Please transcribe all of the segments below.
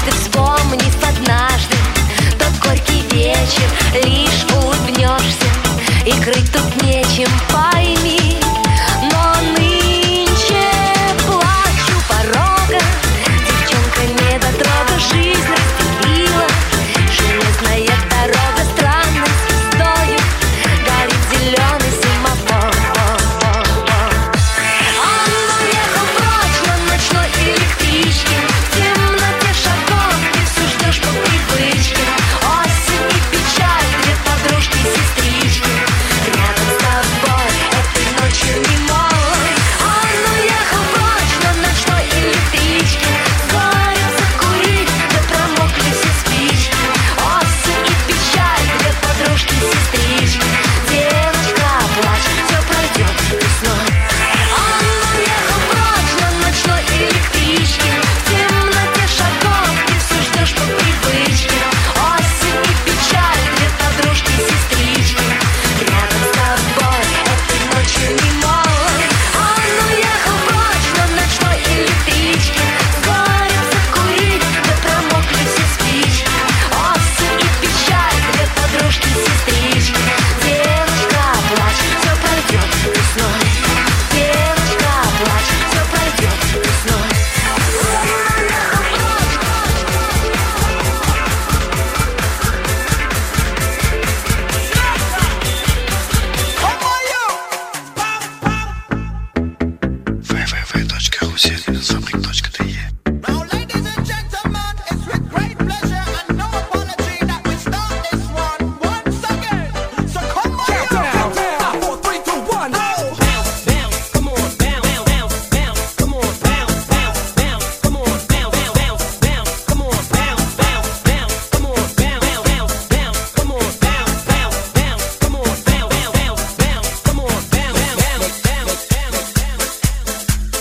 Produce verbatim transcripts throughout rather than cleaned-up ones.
ты, вспомнив однажды тот горький вечер, лишь улыбнешься, и крыть тут нечем, пойми. Но нынче плачу порога, девчонка недотрога, жизнь разделила. Железная дорога странной звездою горит зеленый семафор. Он уехал прочь на ночной электричке, в темноте шагов ты все ждешь по привычке. Осень и печаль, две подружки-сестрички, рядом с тобой этой ночью немалой. Он уехал прочь на ночной электричке, горем закурить, да промокли все спички. Осень и печаль, две подружки-сестрички, девочка, плачь, все пройдет весной. Он уехал прочь на ночной электричке, в темноте шагов ты все ждешь по привычке. Осень и печаль, две подружки-сестрички, рядом с тобой этой ночью немалой. Он уехал прочь на ночной электричке, горем закурить, да промокли все спички. Осень и печаль, две подружки-сестрички, девочка, плачь, все пройдет весной. Девочка, плачь, все пройдет весной. дабл ю дабл ю дабл ю точка русельфабрик точка ти ви. Now, ladies and gentlemen, it's with great pleasure and no apology that we start this one once again. So come on, Countdown, down. four, three, two, one. Bounce, bounce, come on, bounce, bounce, bounce, come on, bounce, bounce, bounce, come on, bounce, bounce, bounce, come on, bounce, bounce, bounce, come on, bounce, bounce, bounce, come on, bounce, bounce, bounce, come on, bounce, bounce, bounce, come on, bounce, bounce, bounce, bounce.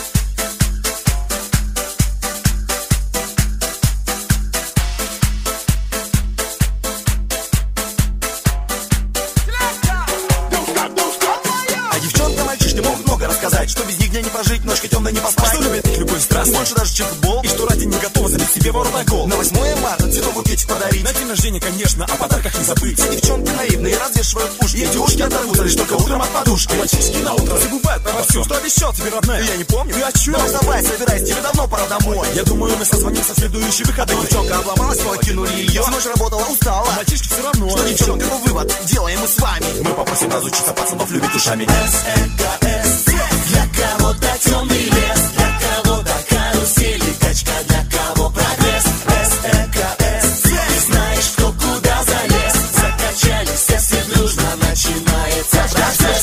А девчонка, мальчишки могут много рассказать, что без них дня не прожить, ножкой темной не поспать, что любит их любовь страстно, больше даже, чем футбол, и что ради не готова забить себе ворот на гол. На восьмое марта цветов букетик подарить, на день рождения, конечно, о подарках не забыть. Все девчонки наивные развешивают ушки, и эти ушки оторвутся лишь только утром от подушки. Мальчишки на утро забывают про все, что обещал тебе, родная. Я не помню, ты о чем? Давай, давай, собирайся, тебе давно пора домой. Я думаю, мы созвонимся в следующие выходные. Девчонка обломалась, покинули ее, всю ночь работала, устала, а мальчишки все равно. Что, девчонка, какой вывод делаем мы с вами? Мы попросим разучиться пацанов любить ушами. СНКС, для кого-то темный лес, для кого-то карусели, качка, для кого прогресс. СНКС, ты знаешь, кто куда залез, закачались все, все дружно, начинается процесс.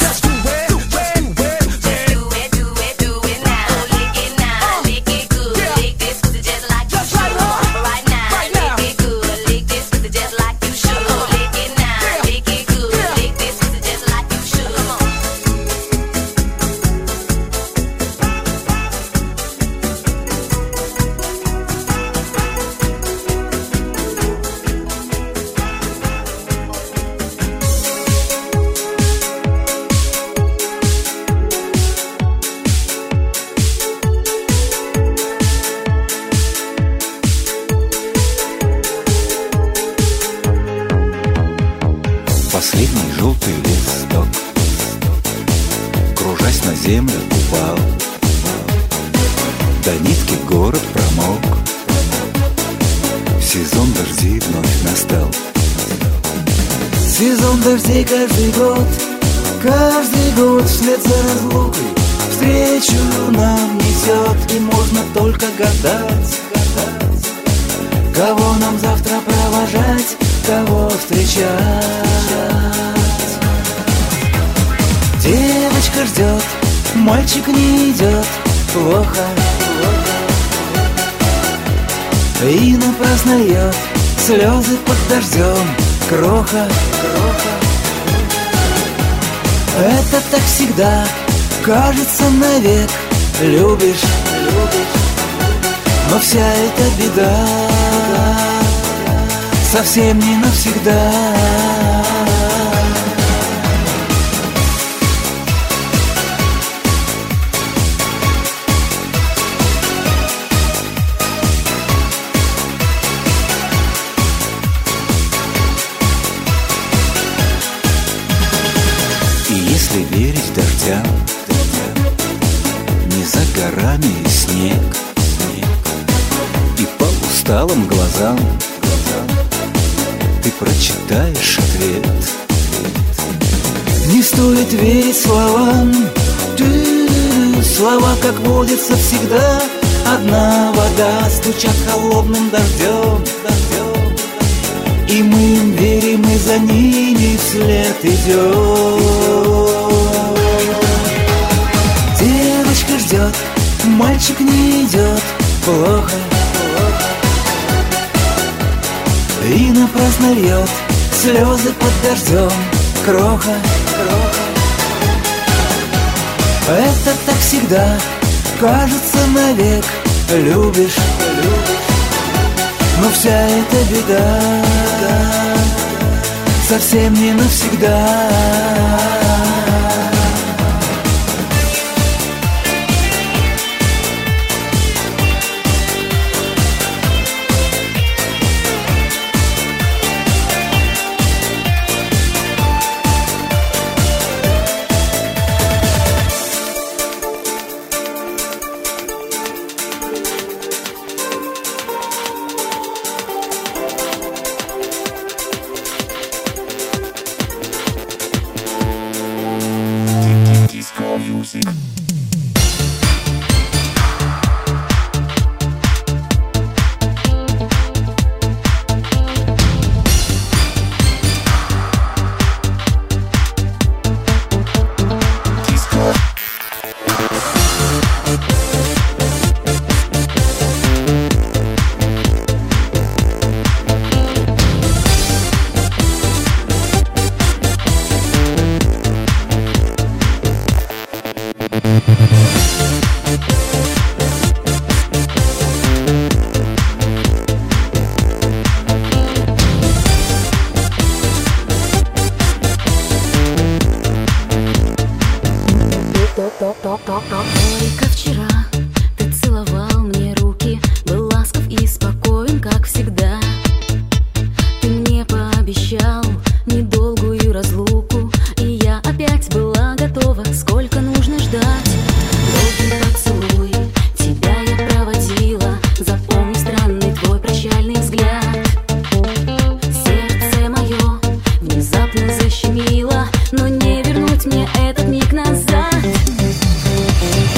Последний желтый листок, кружась на землю, упал. До нитки город промок, сезон дождей вновь настал. Сезон дождей каждый год, каждый год вслед за разлукой встречу нам несет, и можно только гадать, гадать, кого нам завтра провожать, кого встречать. Девочка ждет, мальчик не идет, плохо, плохо. И напрасно льет слезы под дождем, кроха, кроха. Это так всегда, кажется навек. Любишь, любишь, но вся эта беда совсем не навсегда. усталым глазам ты прочитаешь ответ. Не стоит верить словам, ты, слова, как водится, всегда одна вода, стучат холодным дождем, дождем. И мы им верим, и за ними вслед идем. Девочка ждет, мальчик не идет, плохо, плохо. И напрасно льет слезы под дождем, кроха, кроха. Это так всегда, кажется, навек. Любишь, любишь, но вся эта беда совсем не навсегда. Только вчера ты целовал мне руки, был ласков и спокоен, как всегда. Ты мне пообещал недолгую разлуку, и я опять была готова, сколько нужно ждать. Долгий поцелуй, тебя я проводила, запомни странный твой прощальный взгляд. Сердце мое внезапно защемило, но не вернуть мне этот миг назад.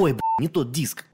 Ой, б***ь, не тот диск.